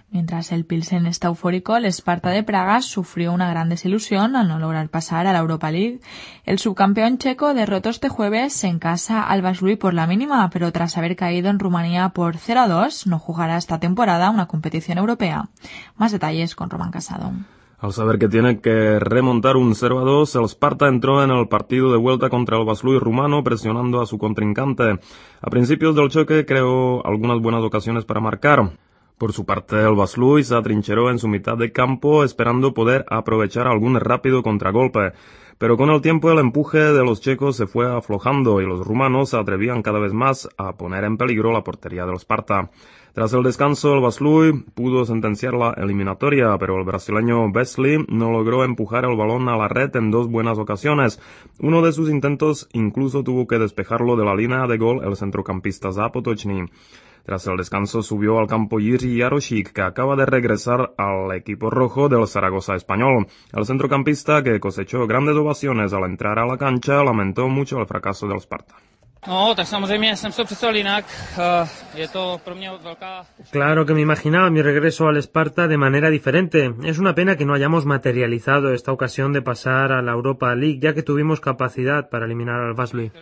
Mientras el Pilsen está eufórico, el Sparta de Praga sufrió una gran desilusión al no lograr pasar a la Europa League. El subcampeón checo derrotó este jueves en casa al Vaslui por la mínima, pero tras haber caído en Rumanía por 0-2, no jugará esta temporada una competición europea. Más detalles con Román Casado. Al saber que tiene que remontar un 0-2, el Sparta entró en el partido de vuelta contra el Vaslui rumano presionando a su contrincante. A principios del choque creó algunas buenas ocasiones para marcar. Por su parte, el Vaslui se atrincheró en su mitad de campo esperando poder aprovechar algún rápido contragolpe. Pero con el tiempo el empuje de los checos se fue aflojando y los rumanos se atrevían cada vez más a poner en peligro la portería del Sparta. Tras el descanso, el Vaslui pudo sentenciar la eliminatoria, pero el brasileño Vesely no logró empujar el balón a la red en 2 buenas ocasiones. Uno de sus intentos incluso tuvo que despejarlo de la línea de gol el centrocampista Zapotočný. Tras el descanso subió al campo Jiří Jarošík, que acaba de regresar al equipo rojo del Zaragoza español. El centrocampista, que cosechó grandes ovaciones al entrar a la cancha, lamentó mucho el fracaso del Sparta. Claro que me imaginaba mi regreso al Sparta de manera diferente. Es una pena que no hayamos materializado esta ocasión de pasar a la Europa League, ya que tuvimos capacidad para eliminar al Vaslui.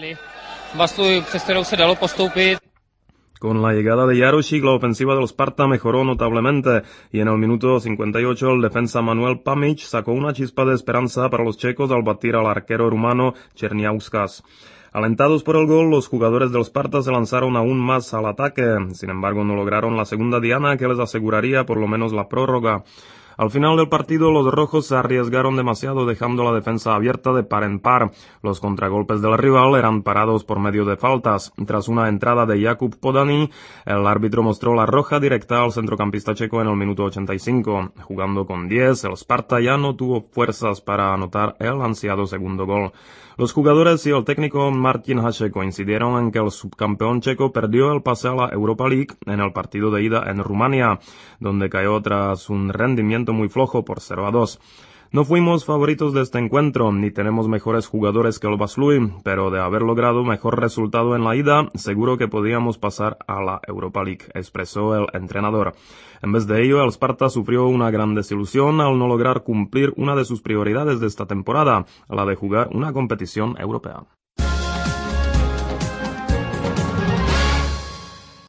Con la llegada de Jarošík, la ofensiva del Sparta mejoró notablemente y en el minuto 58 el defensa Manuel Pamić sacó una chispa de esperanza para los checos al batir al arquero rumano Černiauskas. Alentados por el gol, los jugadores del Sparta se lanzaron aún más al ataque. Sin embargo, no lograron la segunda diana que les aseguraría por lo menos la prórroga. Al final del partido, los rojos se arriesgaron demasiado dejando la defensa abierta de par en par. Los contragolpes del rival eran parados por medio de faltas. Tras una entrada de Jakub Podany, el árbitro mostró la roja directa al centrocampista checo en el minuto 85. Jugando con 10, el Sparta ya no tuvo fuerzas para anotar el ansiado segundo gol. Los jugadores y el técnico Martin Hašek coincidieron en que el subcampeón checo perdió el pase a la Europa League en el partido de ida en Rumania, donde cayó tras un rendimiento muy flojo por 0-2. No fuimos favoritos de este encuentro, ni tenemos mejores jugadores que el Vaslui, pero de haber logrado mejor resultado en la ida, seguro que podíamos pasar a la Europa League, expresó el entrenador. En vez de ello, el Sparta sufrió una gran desilusión al no lograr cumplir una de sus prioridades de esta temporada, la de jugar una competición europea.